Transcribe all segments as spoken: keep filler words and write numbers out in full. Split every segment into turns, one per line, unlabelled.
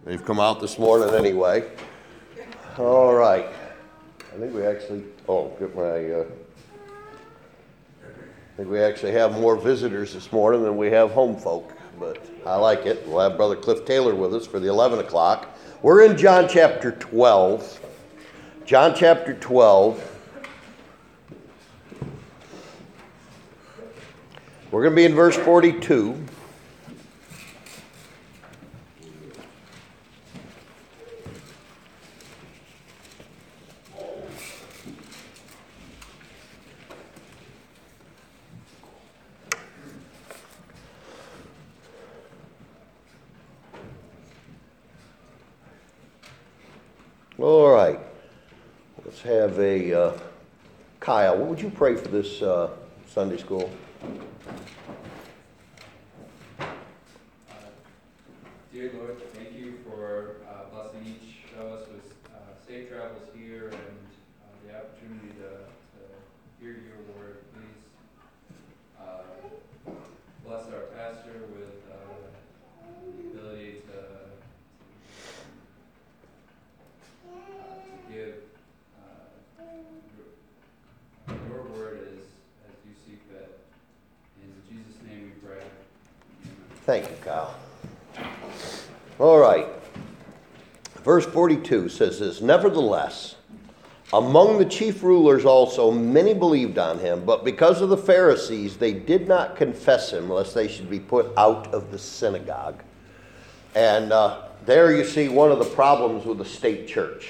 They've come out this morning anyway. All right. I think we actually, oh, get my, uh, I think we actually have more visitors this morning than we have home folk, but I like it. We'll have Brother Cliff Taylor with us for the eleven o'clock. We're in John chapter twelve. John chapter twelve. We're going to be in verse forty-two. All right, let's have a, uh, Kyle, what would you pray for this uh, Sunday school?
Uh, dear Lord, thank you for uh, blessing each of us with uh, safe travels here and uh, the opportunity to, to hear your word. Please uh, bless our pastor with uh, the ability to to give uh, your, your word as, as you see fit. In Jesus' name we pray. Amen.
Thank you, Kyle. All right. Verse forty-two says this, nevertheless, among the chief rulers also many believed on him, but because of the Pharisees they did not confess him, lest they should be put out of the synagogue. And uh, there you see one of the problems with the state church.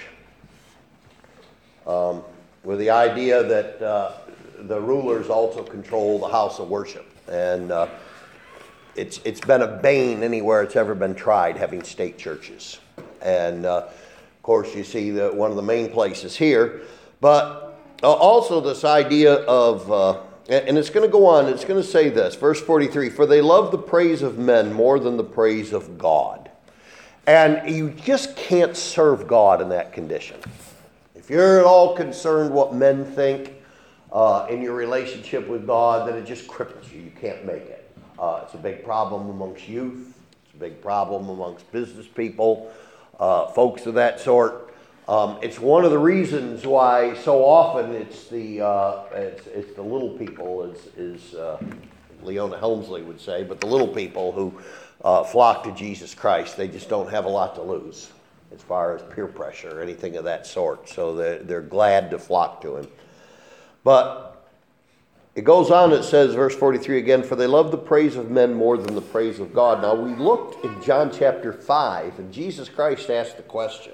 Um, with the idea that uh, the rulers also control the house of worship. And uh, it's it's been a bane anywhere it's ever been tried, having state churches. And uh, of course you see that one of the main places here. But uh, also this idea of, uh, and it's going to go on, it's going to say this, verse forty-three, for they love the praise of men more than the praise of God. And you just can't serve God in that condition. If you're at all concerned what men think uh, in your relationship with God, then it just cripples you. You can't make it. Uh, it's a big problem amongst youth. It's a big problem amongst business people, uh, folks of that sort. Um, it's one of the reasons why so often it's the uh, it's, it's the little people, as, as uh, Leona Helmsley would say, but the little people who uh, flock to Jesus Christ. They just don't have a lot to lose as far as peer pressure or anything of that sort. So they're, they're glad to flock to him. But it goes on, it says, verse forty-three again, for they love the praise of men more than the praise of God. Now we looked in John chapter five, and Jesus Christ asked the question,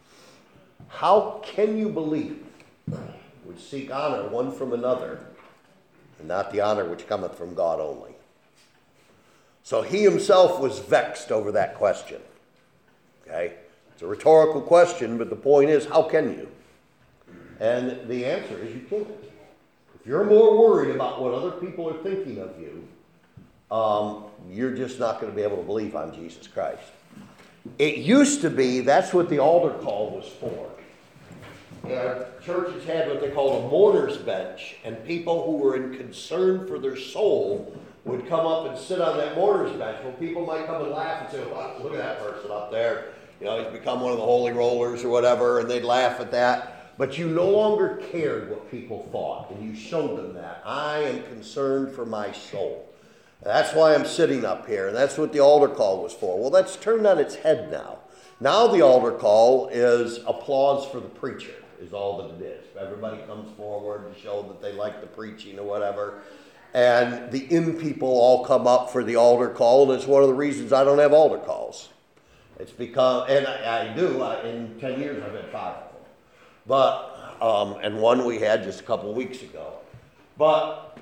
how can you believe which seek honor one from another, and not the honor which cometh from God only? So he himself was vexed over that question. Okay? It's a rhetorical question, but the point is, how can you? And the answer is you can't. If you're more worried about what other people are thinking of you, um, you're just not going to be able to believe on Jesus Christ. It used to be that's what the altar call was for. And churches had what they called a mourner's bench, and people who were in concern for their soul would come up and sit on that mourner's bench. Well, people might come and laugh and say, well, look at that person up there. You know, he's become one of the holy rollers or whatever, and they'd laugh at that. But you no longer cared what people thought, and you showed them that. I am concerned for my soul. That's why I'm sitting up here, and that's what the altar call was for. Well, that's turned on its head now. Now the altar call is applause for the preacher, is all that it is. Everybody comes forward to show that they like the preaching or whatever. And the in people all come up for the altar call, and it's one of the reasons I don't have altar calls. It's because, and I, I do, I, in ten years I've had five of them. But, um, and one we had just a couple weeks ago. But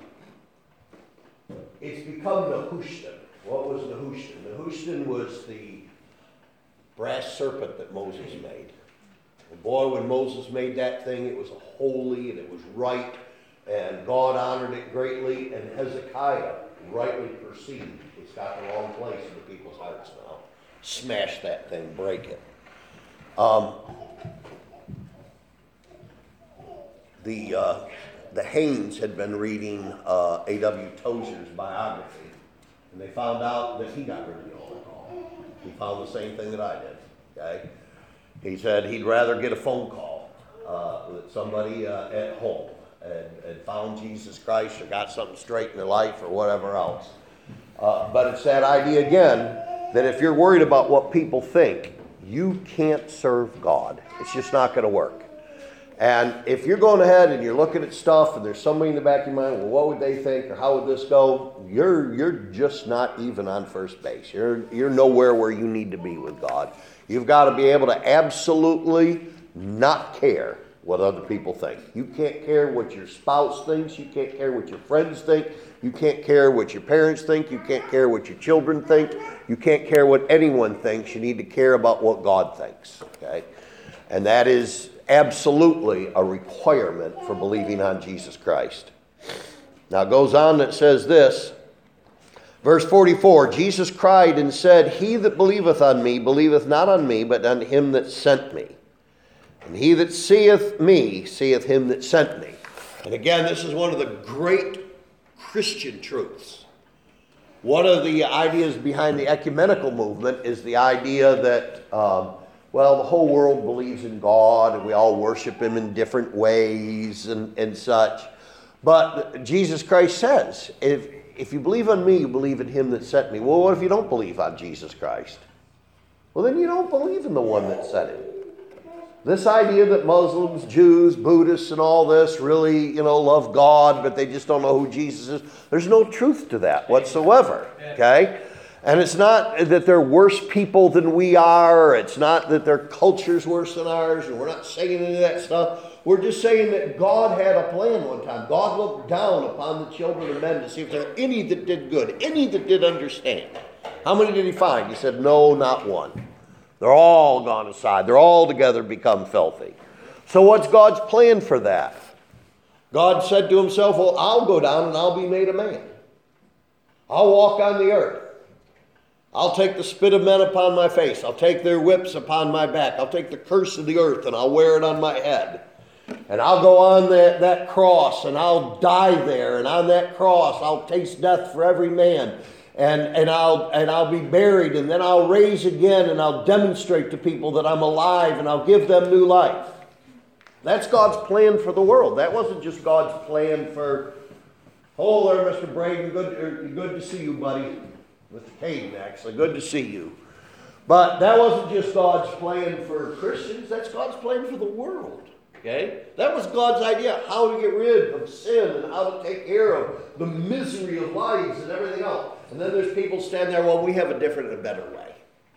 it's become Nehushtan. What was Nehushtan? Nehushtan was the brass serpent that Moses made. And boy, when Moses made that thing, it was holy and it was right, and God honored it greatly, and Hezekiah rightly perceived it's got the wrong place in the people's hearts now. Smash that thing, break it. Um, the uh, the Haynes had been reading uh, A W Tozer's biography, and they found out that he got rid of the altar call. He found the same thing that I did. okay? He said he'd rather get a phone call uh, with somebody uh, at home and, and found Jesus Christ or got something straight in their life or whatever else. Uh, but it's that idea again that if you're worried about what people think, you can't serve God. It's just not going to work. And if you're going ahead and you're looking at stuff and there's somebody in the back of your mind, well, what would they think or how would this go? You're you're just not even on first base. You're you're nowhere where you need to be with God. You've got to be able to absolutely not care what other people think. You can't care what your spouse thinks. You can't care what your friends think. You can't care what your parents think. You can't care what your children think. You can't care what anyone thinks. You need to care about what God thinks. Okay? And that is absolutely a requirement for believing on Jesus Christ. Now it goes on that says this, verse forty-four, Jesus cried and said, he that believeth on me believeth not on me, but on him that sent me. And he that seeth me seeth him that sent me. And again, this is one of the great Christian truths. One of the ideas behind the ecumenical movement is the idea that um, well, the whole world believes in God and we all worship him in different ways and, and such. But Jesus Christ says, if, if you believe on me, you believe in him that sent me. Well, what if you don't believe on Jesus Christ? Well, then you don't believe in the one that sent him. This idea that Muslims, Jews, Buddhists, and all this really, you know, love God, but they just don't know who Jesus is. There's no truth to that whatsoever, okay? And it's not that they're worse people than we are. It's not that their culture's worse than ours. And we're not saying any of that stuff. We're just saying that God had a plan one time. God looked down upon the children of men to see if there were any that did good, any that did understand. How many did he find? He said, no, not one. They're all gone aside. They're all together become filthy. So what's God's plan for that? God said to himself, well, I'll go down and I'll be made a man. I'll walk on the earth. I'll take the spit of men upon my face. I'll take their whips upon my back. I'll take the curse of the earth and I'll wear it on my head. And I'll go on that, that cross and I'll die there. And on that cross I'll taste death for every man. And, and, I'll, and I'll be buried. And then I'll raise again and I'll demonstrate to people that I'm alive and I'll give them new life. That's God's plan for the world. That wasn't just God's plan for, oh there, Mister Braden, good, good to see you, buddy. Mister Caden, actually. Good to see you. But that wasn't just God's plan for Christians. That's God's plan for the world. Okay? That was God's idea, how to get rid of sin and how to take care of the misery of lives and everything else. And then there's people standing there, well, we have a different and a better way.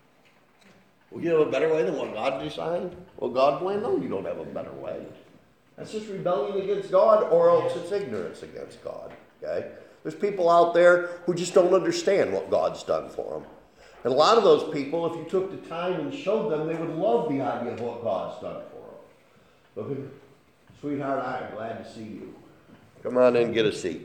Well, you have a better way than what God designed? Well, God planned? No, you don't have a better way. That's just rebellion against God, or else it's ignorance against God. Okay? There's people out there who just don't understand what God's done for them. And a lot of those people, if you took the time and showed them, they would love the idea of what God's done for them. Look, sweetheart, I am glad to see you. Come on in and get a seat.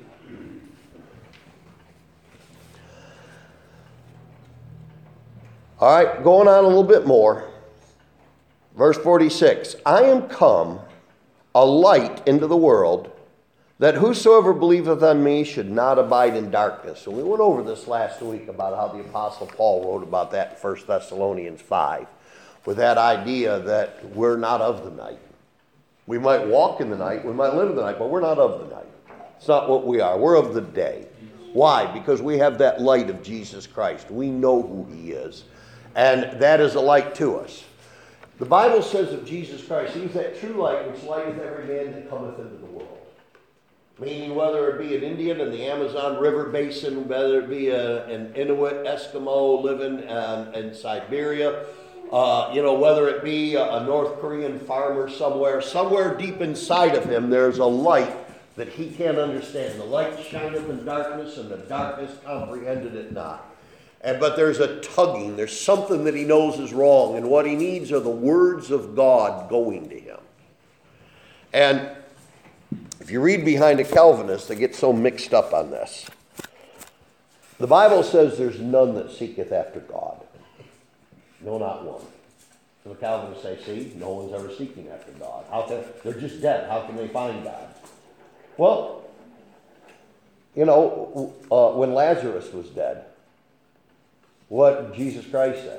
All right, going on a little bit more. Verse forty-six, I am come a light into the world, that whosoever believeth on me should not abide in darkness. And we went over this last week about how the Apostle Paul wrote about that in First Thessalonians five, with that idea that we're not of the night. We might walk in the night, we might live in the night, but we're not of the night. It's not what we are. We're of the day. Why? Because we have that light of Jesus Christ. We know who he is. And that is a light to us. The Bible says of Jesus Christ, he's that true light which lighteth every man that cometh into the world. Meaning whether it be an Indian in the Amazon River Basin, whether it be a, an Inuit Eskimo living um, in Siberia, uh, you know, whether it be a, a North Korean farmer somewhere, somewhere deep inside of him there's a light that he can't understand. The light shineth in darkness, and the darkness comprehended it not. And, but there's a tugging. There's something that he knows is wrong. And what he needs are the words of God going to him. And if you read behind a Calvinist, they get so mixed up on this. The Bible says there's none that seeketh after God. No, not one. So the Calvinists say, see, no one's ever seeking after God. How can, they're just dead. How can they find God? Well, you know, uh, when Lazarus was dead, what did Jesus Christ say?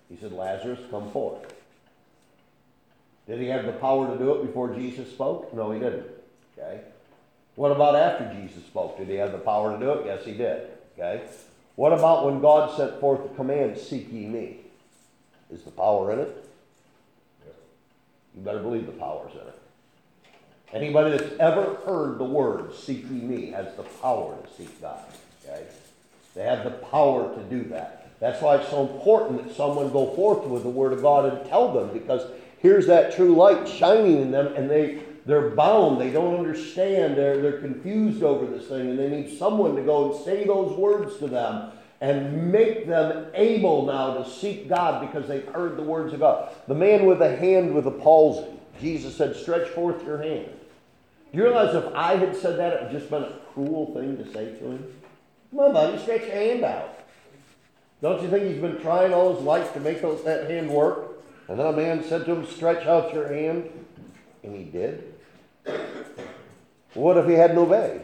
He said, Lazarus, come forth. Did he have the power to do it before Jesus spoke? No, he didn't. Okay. What about after Jesus spoke? Did he have the power to do it? Yes, he did. Okay. What about when God sent forth the command, seek ye me? Is the power in it? You better believe the power's in it. Anybody that's ever heard the word, seek ye me, has the power to seek God. Okay? They have the power to do that. That's why it's so important that someone go forth with the word of God and tell them, because here's that true light shining in them, and they, they're bound. They don't understand. They're, they're confused over this thing, and they need someone to go and say those words to them and make them able now to seek God because they've heard the words of God. The man with a hand with a palsy, Jesus said, stretch forth your hand. Do you realize if I had said that, it would just been a cruel thing to say to him? Come on, buddy, stretch your hand out. Don't you think he's been trying all his life to make those, that hand work? And then a man said to him, stretch out your hand. And he did. What if he hadn't obeyed?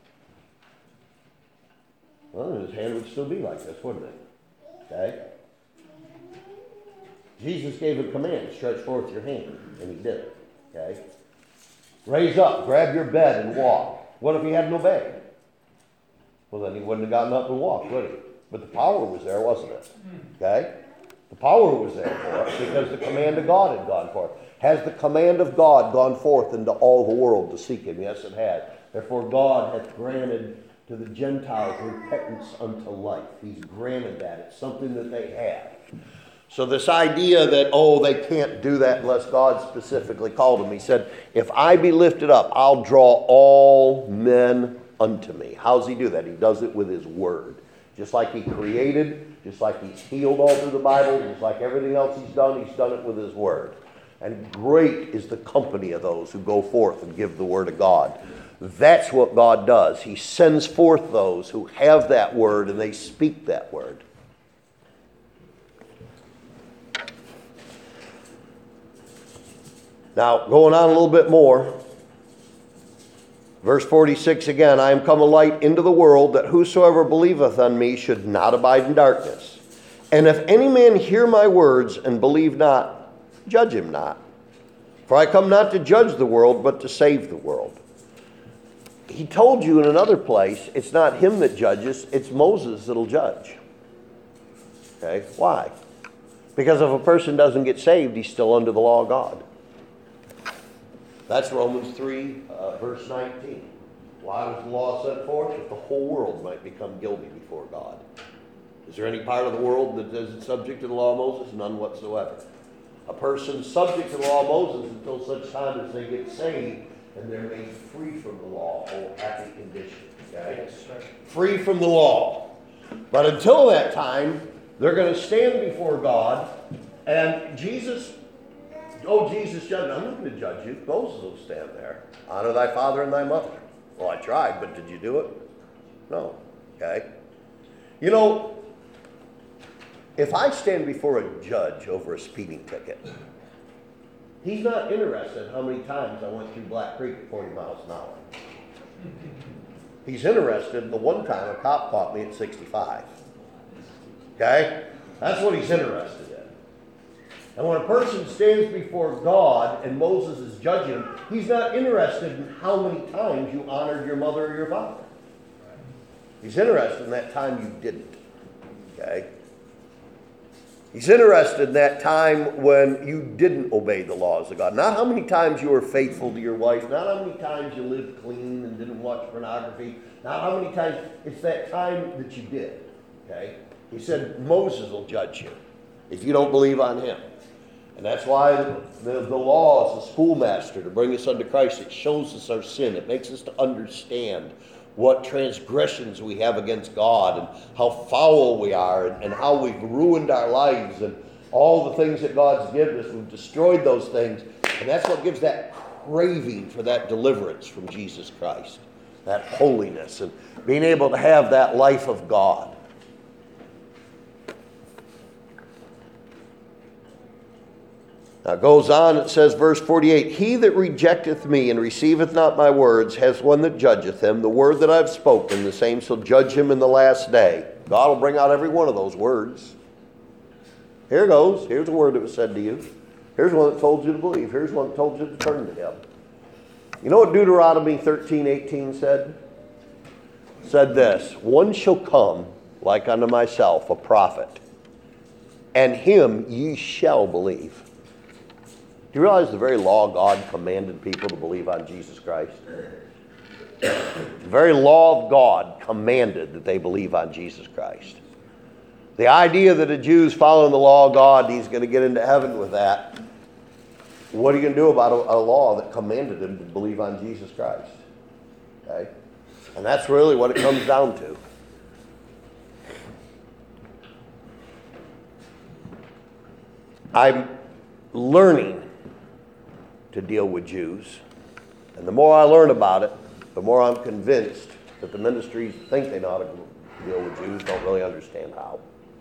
Well, his hand would still be like this, wouldn't it? Okay? Jesus gave a command, stretch forth your hand. And he did it. Okay? Raise up, grab your bed and walk. What if he hadn't obeyed? Well, then he wouldn't have gotten up and walked, would he? But the power was there, wasn't it? Okay? The power was there for it because the command of God had gone forth. Has the command of God gone forth into all the world to seek him? Yes, it has. Therefore, God hath granted to the Gentiles repentance unto life. He's granted that. It's something that they have. So this idea that, oh, they can't do that unless God specifically called them. He said, if I be lifted up, I'll draw all men unto me. How does he do that? He does it with his word. Just like he created, just like he's healed all through the Bible, just like everything else he's done, he's done it with his word. And great is the company of those who go forth and give the word of God. That's what God does. He sends forth those who have that word and they speak that word. Now, going on a little bit more. Verse forty-six again, I am come a light into the world, that whosoever believeth on me should not abide in darkness. And if any man hear my words and believe not, judge him not. For I come not to judge the world, but to save the world. He told you in another place, it's not him that judges, it's Moses that'll judge. Okay, why? Because if a person doesn't get saved, he's still under the law of God. That's Romans three, uh, verse nineteen. Why was the law set forth? That the whole world might become guilty before God. Is there any part of the world that isn't subject to the law of Moses? None whatsoever. A person subject to the law of Moses until such time as they get saved and they're made free from the law. Oh, happy condition. Okay? Free from the law. But until that time, they're going to stand before God, and Jesus... Oh, Jesus judged. I'm not going to judge you. Moses will stand there. Honor thy father and thy mother. Well, I tried, but did you do it? No. Okay? You know, if I stand before a judge over a speeding ticket, he's not interested how many times I went through Black Creek at forty miles an hour. He's interested in the one time a cop caught me at sixty-five. Okay? That's what he's interested in. And when a person stands before God and Moses is judging him, he's not interested in how many times you honored your mother or your father. He's interested in that time you didn't. Okay? He's interested in that time when you didn't obey the laws of God. Not how many times you were faithful to your wife. Not how many times you lived clean and didn't watch pornography. Not how many times. It's that time that you did. Okay? He said Moses will judge you if you don't believe on him. And that's why the, the law is a schoolmaster to bring us unto Christ. It shows us our sin. It makes us to understand what transgressions we have against God and how foul we are and, and how we've ruined our lives and all the things that God's given us. We've destroyed those things. And that's what gives that craving for that deliverance from Jesus Christ. That holiness and being able to have that life of God. Now it goes on, it says, verse forty-eight, he that rejecteth me and receiveth not my words has one that judgeth him. The word that I've spoken, the same shall judge him in the last day. God will bring out every one of those words. Here goes. Here's a word that was said to you. Here's one that told you to believe. Here's one that told you to turn to him. You know what Deuteronomy thirteen eighteen said? It said this, one shall come like unto myself, a prophet, and him ye shall believe. Do you realize the very law God commanded people to believe on Jesus Christ? The very law of God commanded that they believe on Jesus Christ. The idea that a Jew's following the law of God, he's going to get into heaven with that. What are you going to do about a, a law that commanded him to believe on Jesus Christ? Okay? And that's really what it comes down to. I'm learning to deal with Jews. And the more I learn about it, the more I'm convinced that the ministries think they know how to deal with Jews don't really understand how.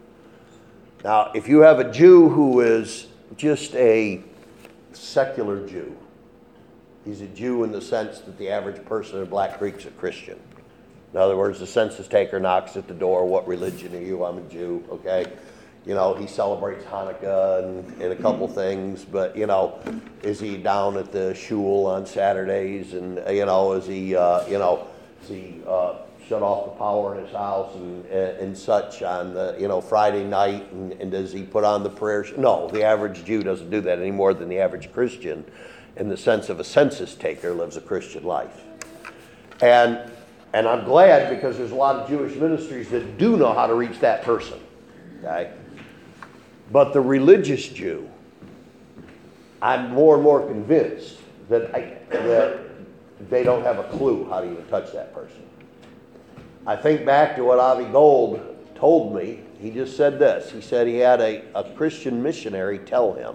Now, if you have a Jew who is just a secular Jew, he's a Jew in the sense that the average person in Black Creek's a Christian. In other words, the census taker knocks at the door, what religion are you? I'm a Jew, okay? You know, he celebrates Hanukkah and, and a couple things, but, you know, is he down at the shul on Saturdays? And, you know, is he, uh, you know, is he uh, shut off the power in his house and, and, and such on, the, you know, Friday night? And, and does he put on the prayers? No, the average Jew doesn't do that any more than the average Christian, in the sense of a census taker, lives a Christian life. And, and I'm glad, because there's a lot of Jewish ministries that do know how to reach that person, okay? But the religious Jew, I'm more and more convinced that, I, that they don't have a clue how to even touch that person. I think back to what Avi Gold told me. He just said this. He said he had a, a Christian missionary tell him,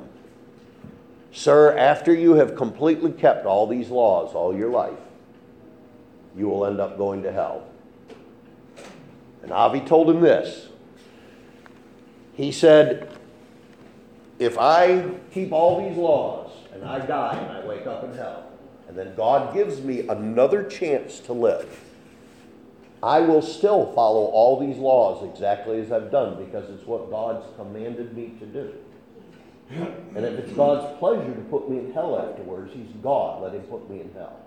sir, after you have completely kept all these laws all your life, you will end up going to hell. And Avi told him this. He said, if I keep all these laws and I die and I wake up in hell, and then God gives me another chance to live, I will still follow all these laws exactly as I've done, because it's what God's commanded me to do. And if it's God's pleasure to put me in hell afterwards, he's God. Let him put me in hell.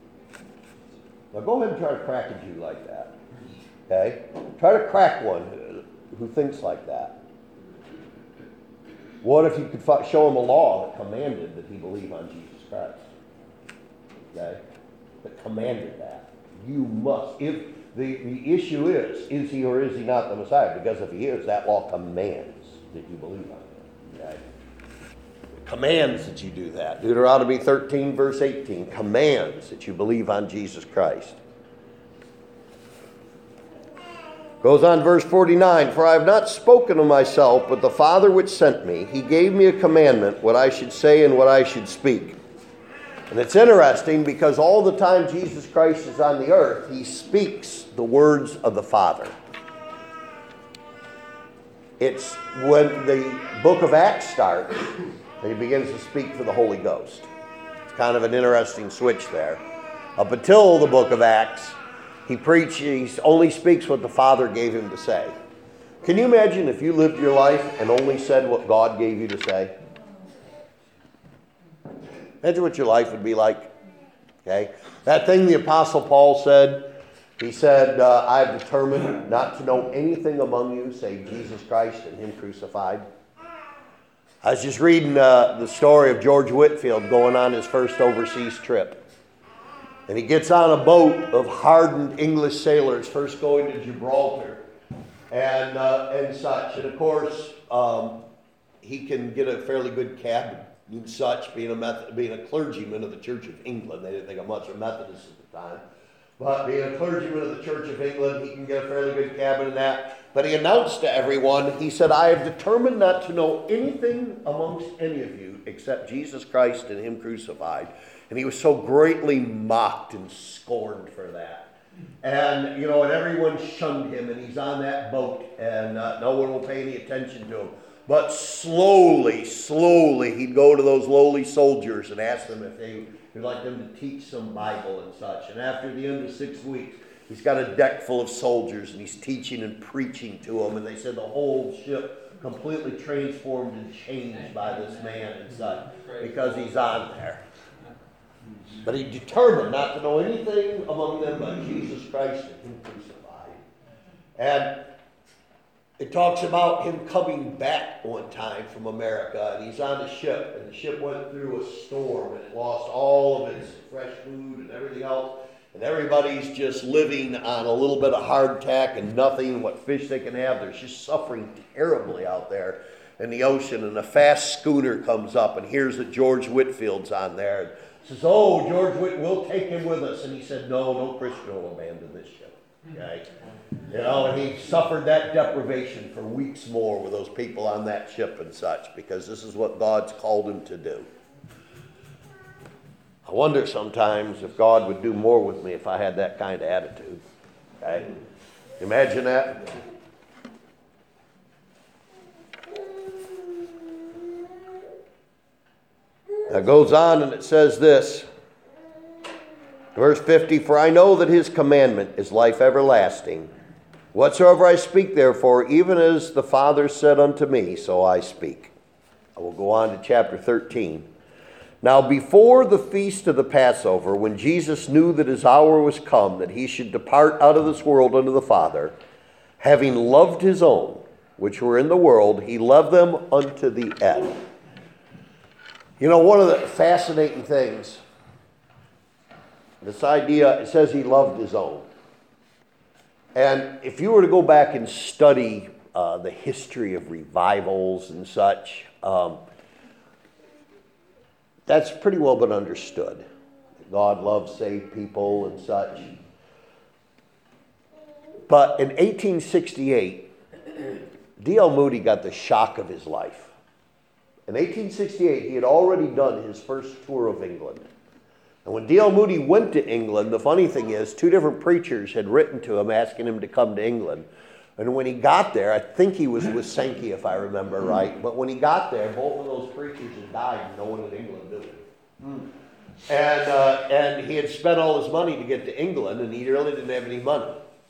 Now go ahead and try to crack a Jew like that. Okay? Try to crack one who thinks like that. What if you could show him a law that commanded that he believe on Jesus Christ? Okay? That commanded that. You must. If the, the issue is, is he or is he not the Messiah? Because if he is, that law commands that you believe on him. Okay? It commands that you do that. Deuteronomy thirteen, verse eighteen, commands that you believe on Jesus Christ. Goes on, verse forty-nine, for I have not spoken of myself, but the Father which sent me, he gave me a commandment, what I should say and what I should speak. And it's interesting, because all the time Jesus Christ is on the earth, he speaks the words of the Father. It's when the book of Acts starts that he begins to speak for the Holy Ghost. It's kind of an interesting switch there. Up until the book of Acts, He preached, he only speaks what the Father gave him to say. Can you imagine if you lived your life and only said what God gave you to say? Imagine what your life would be like. Okay? That thing the Apostle Paul said, he said, uh, I have determined not to know anything among you save Jesus Christ and him crucified. I was just reading uh, the story of George Whitefield going on his first overseas trip. And he gets on a boat of hardened English sailors, first going to Gibraltar and uh, and such. And of course, um, he can get a fairly good cabin and such, being a Meth- being a clergyman of the Church of England. They didn't think of much of Methodists at the time. But being a clergyman of the Church of England, he can get a fairly good cabin in that. But he announced to everyone, he said, I have determined not to know anything amongst any of you except Jesus Christ and him crucified. And he was so greatly mocked and scorned for that. And, you know, and everyone shunned him, and he's on that boat, and uh, no one will pay any attention to him. But slowly, slowly, he'd go to those lowly soldiers and ask them if they would like them to teach some Bible and such. And after the end of six weeks, he's got a deck full of soldiers, and he's teaching and preaching to them. And they said the whole ship completely transformed and changed by this man and such because he's on there. But he determined not to know anything among them but Jesus Christ and him crucified. And it talks about him coming back one time from America, and he's on a ship, and the ship went through a storm, and it lost all of its fresh food and everything else, and everybody's just living on a little bit of hardtack and nothing, what fish they can have. They're just suffering terribly out there in the ocean, and a fast schooner comes up and hears that George Whitfield's on there, and says, oh, George Whit, we'll take him with us. And he said, no, no Christian will abandon this ship. Okay? You know, and he suffered that deprivation for weeks more with those people on that ship and such, because this is what God's called him to do. I wonder sometimes if God would do more with me if I had that kind of attitude. Okay? Imagine that. It goes on and it says this, verse fifty, for I know that his commandment is life everlasting. Whatsoever I speak therefore, even as the Father said unto me, so I speak. I will go on to chapter thirteen. Now before the feast of the Passover, when Jesus knew that his hour was come, that he should depart out of this world unto the Father, having loved his own, which were in the world, he loved them unto the end. You know, one of the fascinating things, this idea, it says he loved his own. And if you were to go back and study uh, the history of revivals and such, um, that's pretty well been understood. God loves saved people and such. But in eighteen sixty-eight, D L Moody got the shock of his life. In eighteen sixty-eight, he had already done his first tour of England. And when D L Moody went to England, the funny thing is, two different preachers had written to him asking him to come to England. And when he got there, I think he was with Sankey, if I remember right, but when he got there, both of those preachers had died and no one in England knew him. And, uh, and he had spent all his money to get to England, and he really didn't have any money.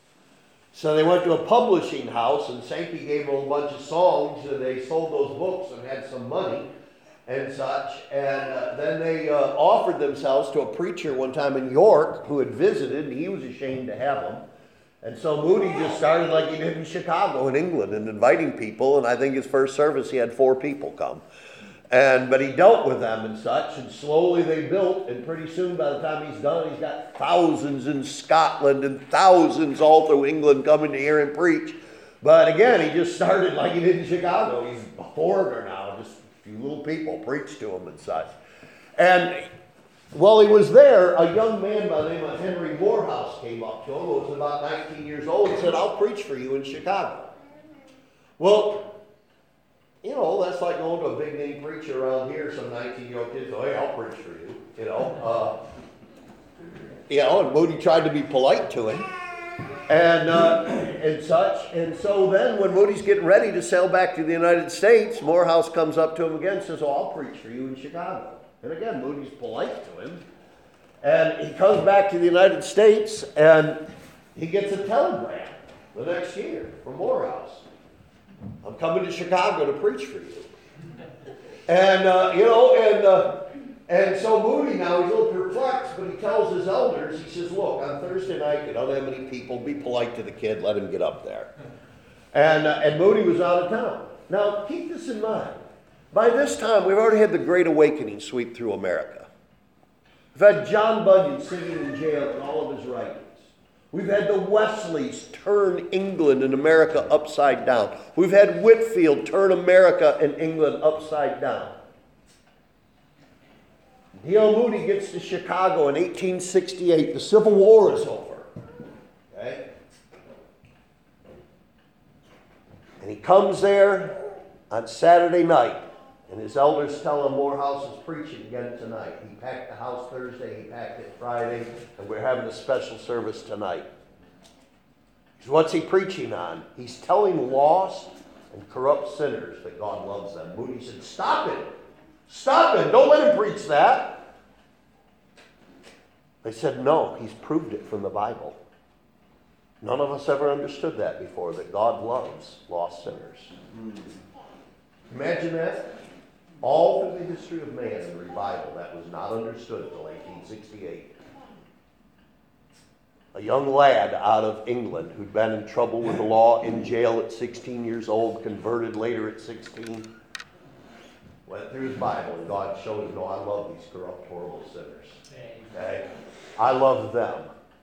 So they went to a publishing house, and Sankey gave them a bunch of songs, and they sold those books and had some money and such. And uh, then they uh, offered themselves to a preacher one time in York who had visited, and he was ashamed to have them. And so Moody just started like he did in Chicago in England and inviting people, and I think his first service he had four people come. And but he dealt with them and such, and slowly they built, and pretty soon by the time he's done, he's got thousands in Scotland and thousands all through England coming to hear him preach. But again, he just started like he did in Chicago. He's a foreigner now, just a few little people preach to him and such. And while he was there, a young man by the name of Henry Morehouse came up to him, who was about nineteen years old, and said, I'll preach for you in Chicago. Well, you know, that's like going to a big name preacher around here, some nineteen-year-old kid, so hey, I'll preach for you, you know. Uh, you know, and Moody tried to be polite to him and, uh, and such. And so then when Moody's getting ready to sail back to the United States, Morehouse comes up to him again and says, oh, I'll preach for you in Chicago. And again, Moody's polite to him. And he comes back to the United States, and he gets a telegram the next year from Morehouse. I'm coming to Chicago to preach for you. And, uh, you know, and uh, and so Moody now, he's a little perplexed, but he tells his elders, he says, look, on Thursday night, you don't have many people, be polite to the kid, let him get up there. And, uh, and Moody was out of town. Now, keep this in mind. By this time, we've already had the Great Awakening sweep through America. We've had John Bunyan sitting in jail in all of his writings. We've had the Wesleys turn England and America upside down. We've had Whitfield turn America and England upside down. D L Moody gets to Chicago in eighteen sixty-eight. The Civil War is over. Okay? And he comes there on Saturday night. And his elders tell him Morehouse is preaching again tonight. He packed the house Thursday, he packed it Friday, and we're having a special service tonight. So what's he preaching on? He's telling lost and corrupt sinners that God loves them. Moody said, stop it. Stop it. Don't let him preach that. They said, no, he's proved it from the Bible. None of us ever understood that before, that God loves lost sinners. Mm. Imagine that. All through the history of man in revival, that was not understood until eighteen sixty-eight. A young lad out of England who'd been in trouble with the law, in jail at sixteen years old, converted later at sixteen, went through his Bible, and God showed him, no, I love these corrupt, horrible sinners. Okay? I love them.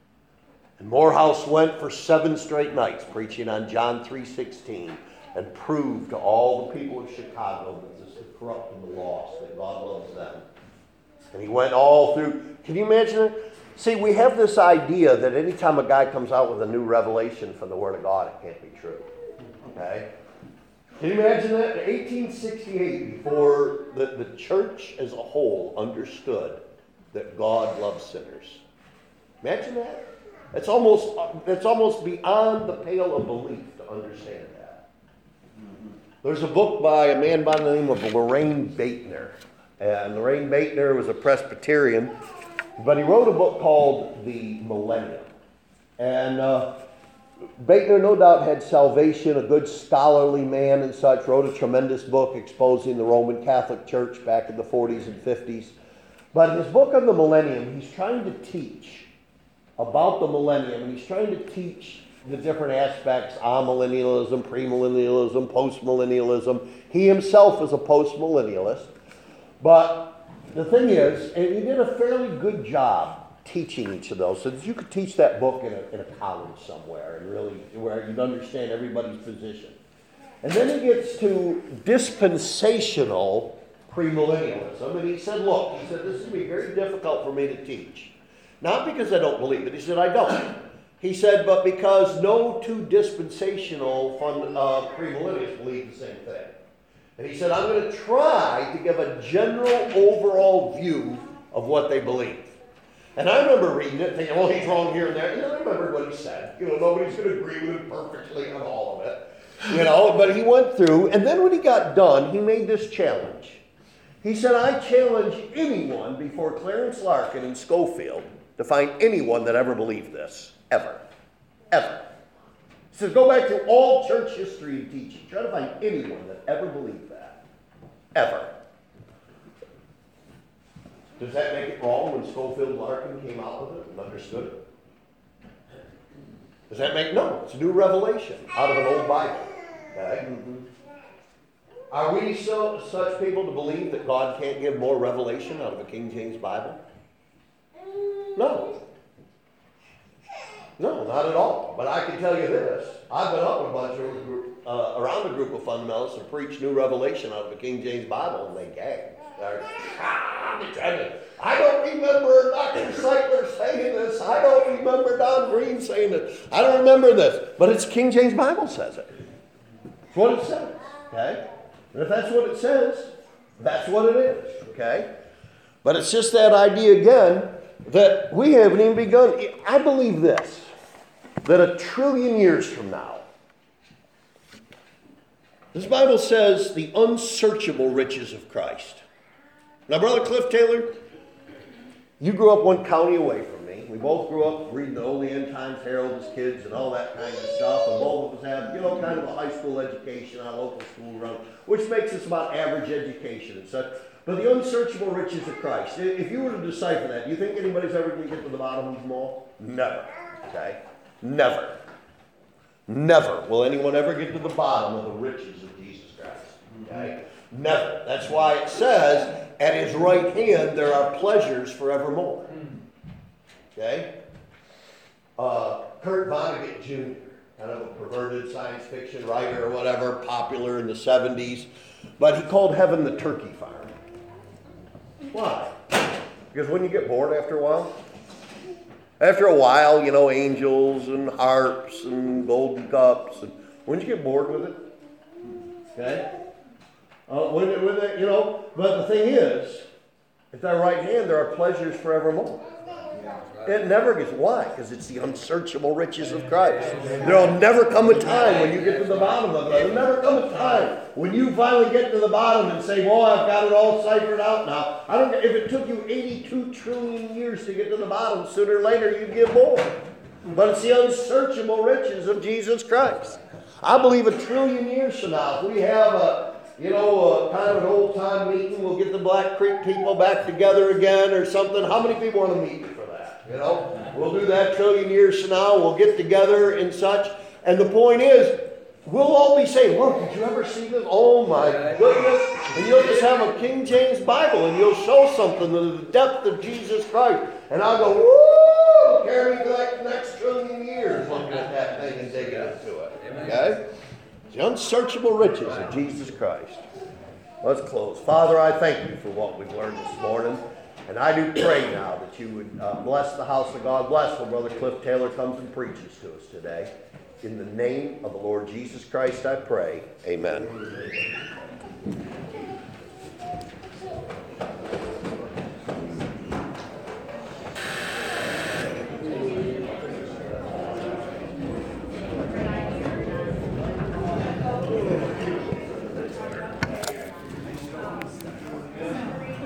And Morehouse went for seven straight nights preaching on John three sixteen and proved to all the people of Chicago that this is the corrupt and the lost, that God loves them. And he went all through. Can you imagine it? See, we have this idea that anytime a guy comes out with a new revelation from the Word of God, it can't be true. Okay? Can you imagine that? In eighteen sixty-eight, before the, the church as a whole understood that God loves sinners. Imagine that. It's almost, it's almost beyond the pale of belief to understand that. There's a book by a man by the name of Loraine Boettner. And Loraine Boettner was a Presbyterian, but he wrote a book called The Millennium. And uh, Boettner no doubt had salvation, a good scholarly man and such, wrote a tremendous book exposing the Roman Catholic Church back in the forties and fifties. But in his book on the millennium, he's trying to teach about the millennium, and he's trying to teach the different aspects, amillennialism, premillennialism, postmillennialism. He himself is a postmillennialist. But the thing is, and he did a fairly good job teaching each of those, so that you could teach that book in a, in a college somewhere, and really where you'd understand everybody's position. And then he gets to dispensational premillennialism, and he said, look, he said, this is going to be very difficult for me to teach. Not because I don't believe it. He said, I don't. He said, but because no two dispensational fund, uh, premillennialists believe the same thing. And he said, I'm going to try to give a general overall view of what they believe. And I remember reading it thinking, well, he's wrong here and there. And I remember what he said. You know, nobody's going to agree with him perfectly on all of it. You know, but he went through, and then when he got done, he made this challenge. He said, I challenge anyone before Clarence Larkin in Schofield to find anyone that ever believed this. Ever. Ever. He says, go back through all church history and teaching. Try to find anyone that ever believed that. Ever. Does that make it wrong when Schofield Larkin came out with it and understood it? Does that make, no, it's a new revelation out of an old Bible. Okay? Mm-hmm. Are we so such people to believe that God can't give more revelation out of a King James Bible? No. No, not at all. But I can tell you this. I've been up with a bunch of group, uh, around a group of fundamentalists and preached new revelation out of the King James Bible, and they gag. They're, ah, I don't remember Doctor Seitler saying this. I don't remember Don Green saying this. I don't remember this. But it's King James Bible says it. It's what it says. Okay? And if that's what it says, that's what it is. Okay? But it's just that idea again that we haven't even begun. I believe this, that a trillion years from now, this Bible says the unsearchable riches of Christ. Now, Brother Cliff Taylor, you grew up one county away from me. We both grew up reading the Old End Times Herald as kids and all that kind of stuff. And both of us have, you know, kind of a high school education, our local school run, which makes us about average education and such. But the unsearchable riches of Christ, if you were to decipher that, do you think anybody's ever going to get to the bottom of them all? Never. Okay? Never. Never will anyone ever get to the bottom of the riches of Jesus Christ. Okay? Never. That's why it says, at his right hand there are pleasures forevermore. Okay? Uh, Kurt Vonnegut Junior, kind of a perverted science fiction writer or whatever, popular in the seventies, but he called heaven the turkey farm. Why? Because when you get bored after a while, after a while, you know, angels and harps and golden cups, and when you get bored with it, okay? Uh, when, when they, you know, but the thing is, at thy right hand there are pleasures forevermore. It never gets, why? Because it's the unsearchable riches of Christ. There'll never come a time when you get to the bottom of it. There'll never come a time when you finally get to the bottom and say, well, I've got it all ciphered out now. I don't, if it took you eighty-two trillion years to get to the bottom, sooner or later you'd get bored. But it's the unsearchable riches of Jesus Christ. I believe a trillion years from now, if we have a, you know, uh, kind of an old-time meeting, we'll get the Black Creek people back together again or something. How many people want to meet me for that? You know, we'll do that a trillion years from now. We'll get together and such. And the point is, we'll all be saying, look, did you ever see this? Oh my goodness. And you'll just have a King James Bible and you'll show something of the depth of Jesus Christ. And I'll go, woo, carry me for that next trillion years looking at that thing and digging into it. Okay? The unsearchable riches of Jesus Christ. Let's close. Father, I thank you for what we've learned this morning. And I do pray now that you would uh, bless the house of God. Bless when Brother Cliff Taylor comes and preaches to us today. In the name of the Lord Jesus Christ, I pray. Amen.